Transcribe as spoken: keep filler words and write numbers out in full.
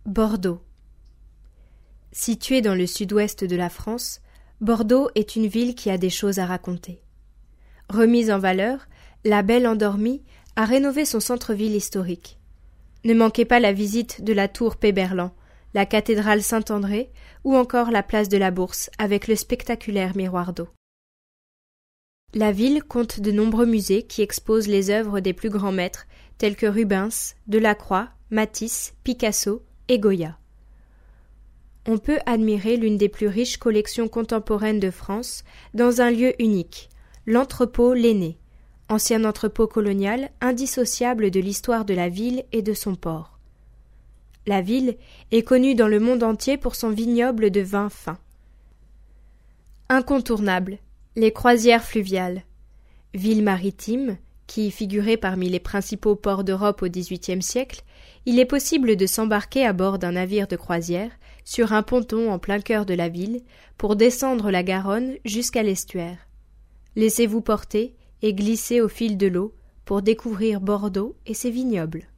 Bordeaux. Située dans le sud-ouest de la France, Bordeaux est une ville qui a des choses à raconter. Remise en valeur, la Belle Endormie a rénové son centre-ville historique. Ne manquez pas la visite de la tour Péberlan, la cathédrale Saint-André ou encore la place de la Bourse avec le spectaculaire miroir d'eau. La ville compte de nombreux musées qui exposent les œuvres des plus grands maîtres tels que Rubens, Delacroix, Matisse, Picasso et Goya. On peut admirer l'une des plus riches collections contemporaines de France dans un lieu unique, l'entrepôt Lenné, ancien entrepôt colonial indissociable de l'histoire de la ville et de son port. La ville est connue dans le monde entier pour son vignoble de vin fin. Incontournable, les croisières fluviales. Ville maritime, qui figurait parmi les principaux ports d'Europe au dix-huitième siècle, il est possible de s'embarquer à bord d'un navire de croisière sur un ponton en plein cœur de la ville pour descendre la Garonne jusqu'à l'estuaire. Laissez-vous porter et glisser au fil de l'eau pour découvrir Bordeaux et ses vignobles.